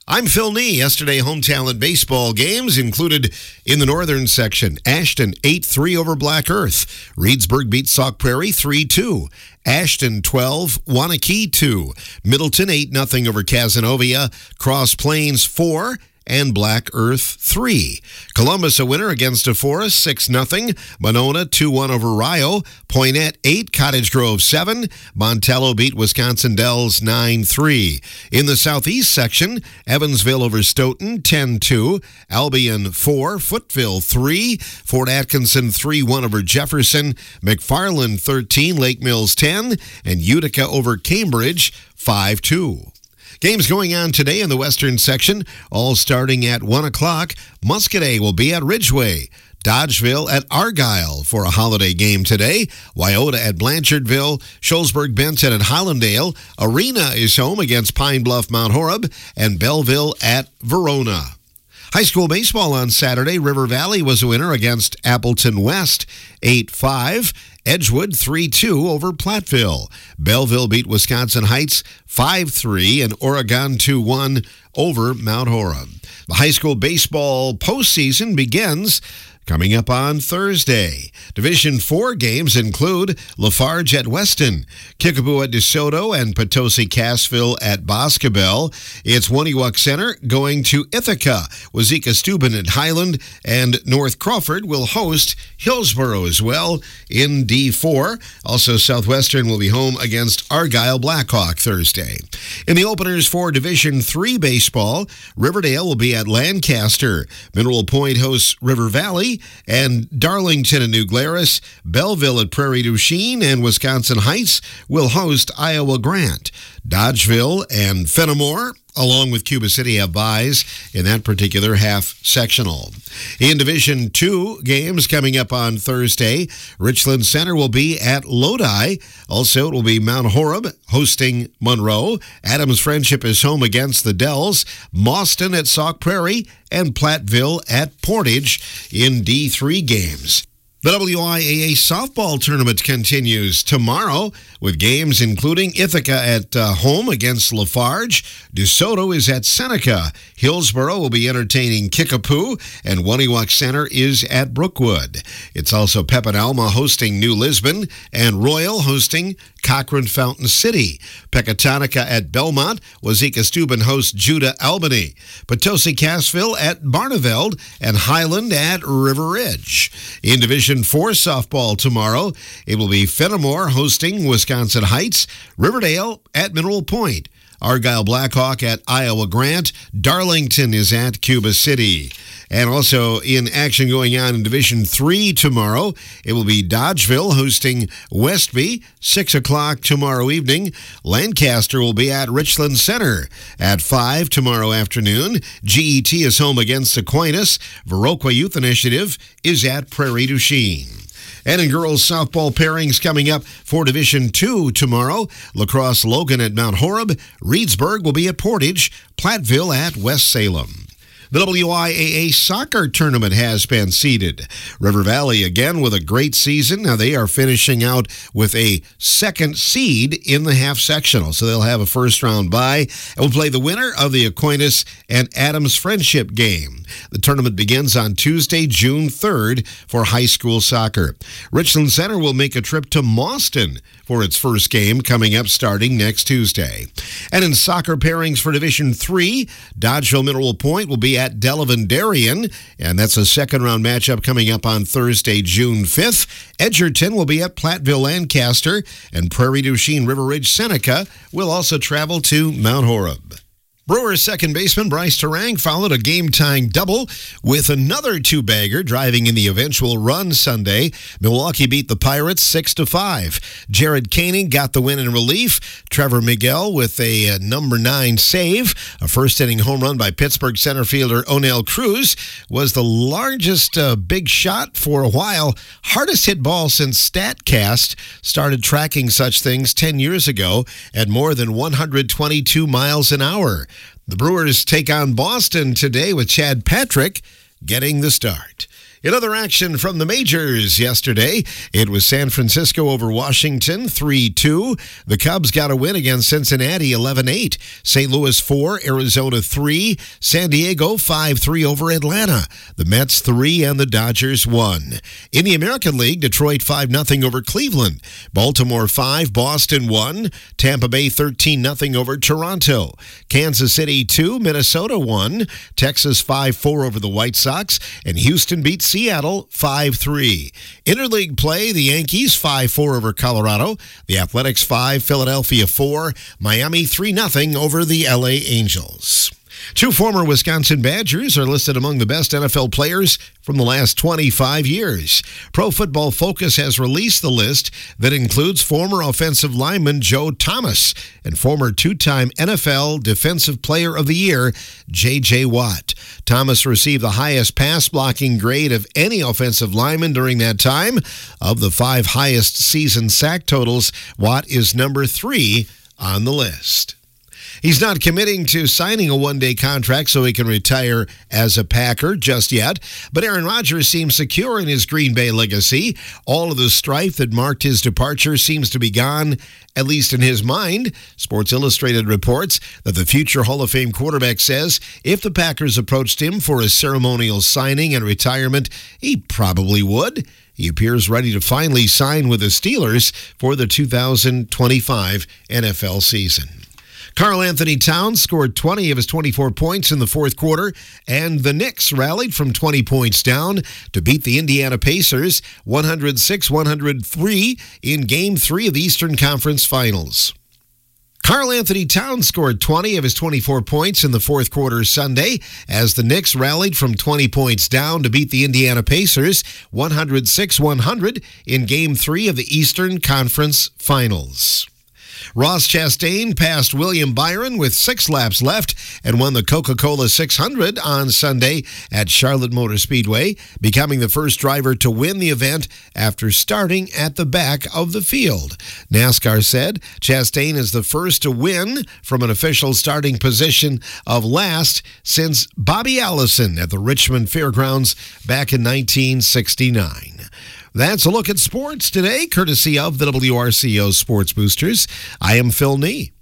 I'm Phil Nee. Yesterday, home talent baseball games included in the northern section. Ashton 8-3 over Black Earth. Reedsburg beat Sauk Prairie 3-2. Ashton 12, Waunakee 2. Middleton 8-0 over Cazenovia. Cross Plains 4. And Black Earth 3. Columbus a winner against DeForest 6-0. Monona 2-1 over Rio. Poinet 8, Cottage Grove 7. Montello beat Wisconsin Dells 9-3. In the southeast section, Evansville over Stoughton 10-2. Albion 4, Footville 3. Fort Atkinson 3-1 over Jefferson. McFarland 13, Lake Mills 10. And Utica over Cambridge 5-2. Games going on today in the western section, all starting at 1 o'clock. Muscadet will be at Ridgeway. Dodgeville at Argyle for a holiday game today. Wyoda at Blanchardville. Shullsburg-Benton at Hollandale. Arena is home against Pine Bluff Mount Horeb. And Belleville at Verona. High school baseball on Saturday. River Valley was a winner against Appleton West 8-5. Edgewood 3-2 over Platteville. Belleville beat Wisconsin Heights 5-3 and Oregon 2-1 over Mount Horeb. The high school baseball postseason begins coming up on Thursday. Division 4 games include Lafarge at Weston, Kickapoo at DeSoto, and Potosi Cassville at Boscobel. It's Woniwak Center going to Ithaca. Wazeeka Steuben at Highland, and North Crawford will host Hillsboro as well in D4. Also, Southwestern will be home against Argyle Blackhawk Thursday. In the openers for Division 3 baseball, Riverdale will be at Lancaster. Mineral Point hosts River Valley, and Darlington and New Glarus. Belleville at Prairie du Chien, and Wisconsin Heights will host Iowa Grant. Dodgeville and Fenimore, along with Cuba City, have byes in that particular half-sectional. In Division 2 games coming up on Thursday, Richland Center will be at Lodi. Also, it will be Mount Horeb hosting Monroe. Adams Friendship is home against the Dells. Mauston at Sauk Prairie, and Platteville at Portage in D3 games. The WIAA softball tournament continues tomorrow with games including Ithaca at home against Lafarge. DeSoto is at Seneca. Hillsboro will be entertaining Kickapoo, and Woniwak Center is at Brookwood. It's also Pepin-Alma hosting New Lisbon, and Royal hosting Cochrane Fountain City. Pecatonica at Belmont. Wazeeka Steuben hosts Judah Albany. Potosi Cassville at Barneveld, and Highland at River Ridge. In Division 4 softball tomorrow, it will be Fenimore hosting Wisconsin Heights. Riverdale at Mineral Point. Argyle Blackhawk at Iowa Grant. Darlington is at Cuba City. And also in action going on in Division 3 tomorrow, it will be Dodgeville hosting Westby, 6 o'clock tomorrow evening. Lancaster will be at Richland Center at 5 tomorrow afternoon. GET is home against Aquinas. Viroqua Youth Initiative is at Prairie du Chien. And in girls softball pairings coming up for Division 2 tomorrow, Lacrosse Logan at Mount Horeb. Reedsburg will be at Portage. Platteville at West Salem. The WIAA soccer tournament has been seeded. River Valley again with a great season. Now they are finishing out with a second seed in the half-sectional, so they'll have a first-round bye and will play the winner of the Aquinas and Adams Friendship game. The tournament begins on Tuesday, June 3rd for high school soccer. Richland Center will make a trip to Mauston for its first game coming up starting next Tuesday. And in soccer pairings for Division 3, Dodgeville Mineral Point will be at Delavan Darien, and that's a second-round matchup coming up on Thursday, June 5th. Edgerton will be at Platteville Lancaster, and Prairie du Chien River Ridge Seneca will also travel to Mount Horeb. Brewers second baseman Bryce Terang followed a game-tying double with another two-bagger driving in the eventual run Sunday. Milwaukee beat the Pirates 6-5. Jared Koenig got the win in relief. Trevor Miguel with a number 9 save. A first-inning home run by Pittsburgh center fielder Onel Cruz was the largest big shot for a while. Hardest hit ball since StatCast started tracking such things 10 years ago at more than 122 miles an hour. The Brewers take on Boston today with Chad Patrick getting the start. In other action from the majors yesterday, it was San Francisco over Washington 3-2. The Cubs got a win against Cincinnati 11-8. St. Louis 4, Arizona 3. San Diego 5-3 over Atlanta. The Mets 3 and the Dodgers 1. In the American League, Detroit 5-0 over Cleveland. Baltimore 5, Boston 1. Tampa Bay 13-0 over Toronto. Kansas City 2, Minnesota 1. Texas 5-4 over the White Sox. And Houston beat Seattle 5-3. Interleague play, the Yankees 5-4 over Colorado. The Athletics 5, Philadelphia 4. Miami 3-0 over the LA Angels. Two former Wisconsin Badgers are listed among the best NFL players from the last 25 years. Pro Football Focus has released the list that includes former offensive lineman Joe Thomas and former two-time NFL Defensive Player of the Year, J.J. Watt. Thomas received the highest pass-blocking grade of any offensive lineman during that time. Of the 5 highest season sack totals, Watt is number 3 on the list. He's not committing to signing a one-day contract so he can retire as a Packer just yet, but Aaron Rodgers seems secure in his Green Bay legacy. All of the strife that marked his departure seems to be gone, at least in his mind. Sports Illustrated reports that the future Hall of Fame quarterback says if the Packers approached him for a ceremonial signing and retirement, he probably would. He appears ready to finally sign with the Steelers for the 2025 NFL season. Karl Anthony Towns scored 20 of his 24 points in the fourth quarter, and the Knicks rallied from 20 points down to beat the Indiana Pacers 106-103 in Game 3 of the Eastern Conference Finals. Karl Anthony Towns scored 20 of his 24 points in the fourth quarter Sunday as the Knicks rallied from 20 points down to beat the Indiana Pacers 106-100 in Game 3 of the Eastern Conference Finals. Ross Chastain passed William Byron with 6 laps left and won the Coca-Cola 600 on Sunday at Charlotte Motor Speedway, becoming the first driver to win the event after starting at the back of the field. NASCAR said Chastain is the first to win from an official starting position of last since Bobby Allison at the Richmond Fairgrounds back in 1969. That's a look at sports today, courtesy of the WRCO Sports Boosters. I am Phil Nee.